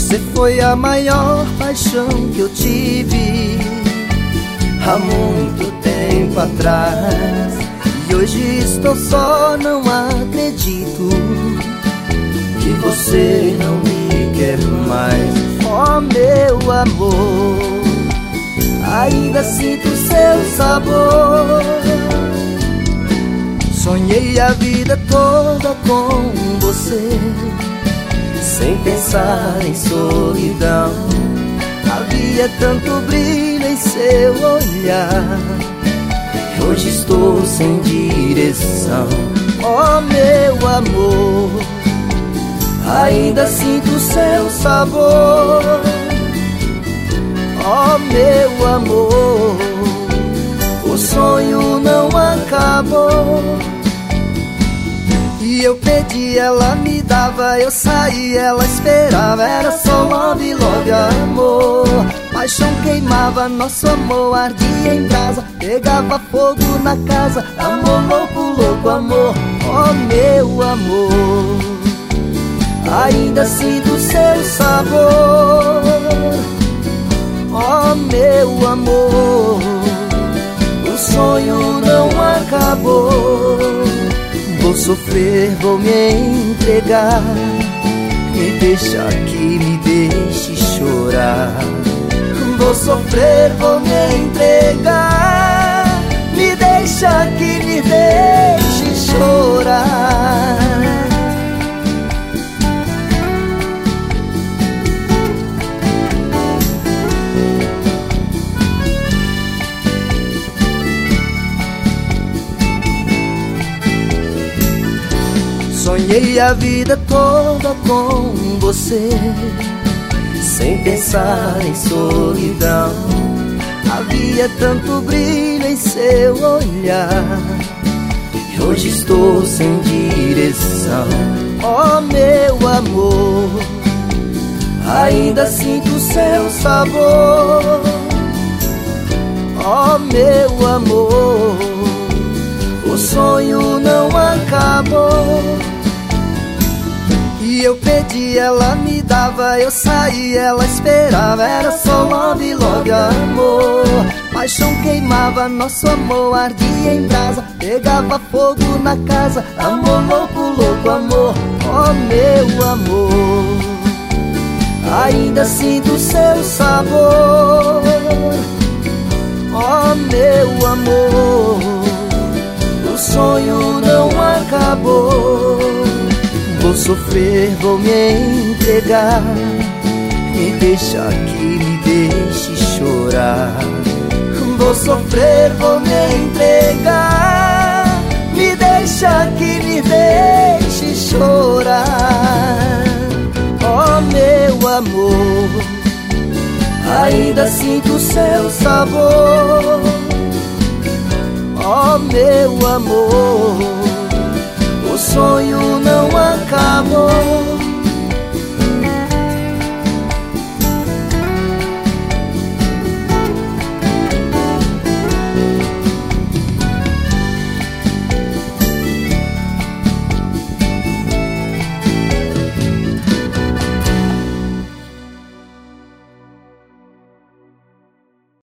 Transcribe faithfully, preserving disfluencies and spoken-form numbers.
Você foi a maior paixão que eu tive há muito tempo atrás, e hoje estou só, não acredito que você não me quer mais. Oh meu amor, ainda sinto seu sabor. Sonhei a vida toda com você, sem pensar em solidão. Havia tanto brilho em seu olhar, hoje estou sem direção. Oh meu amor, ainda sinto seu sabor. Oh meu amor, o sonho não acabou. E eu pedi, ela me dava, eu saí, ela esperava. Era só love, love, amor. Paixão queimava, nosso amor ardia em brasa, pegava fogo na casa. Amor louco, louco, amor. Oh meu amor, ainda sinto seu sabor. Oh meu amor, o sonho não acabou. Vou sofrer, vou me entregar, me deixa aqui, me deixe chorar. Vou sofrer, vou me entregar, me deixa aqui, me deixe chorar. Sonhei a vida toda com você, sem pensar em solidão. Havia tanto brilho em seu olhar, e hoje estou sem direção. Oh meu amor, ainda sinto seu sabor. Oh meu amor, o sonho não acabou. E eu pedi, ela me dava, eu saí, ela esperava. Era só love, love, amor. Paixão queimava, nosso amor ardia em brasa, pegava fogo na casa. Amor louco, louco, amor. Oh meu amor, ainda sinto seu sabor. Oh meu amor, o sonho não acabou. Vou sofrer, vou me entregar, me deixa aqui, me deixe chorar. Vou sofrer, vou me entregar, me deixa aqui, me deixe chorar. Oh meu amor, ainda sinto seu sabor. Oh meu amor, o sonho não acaba.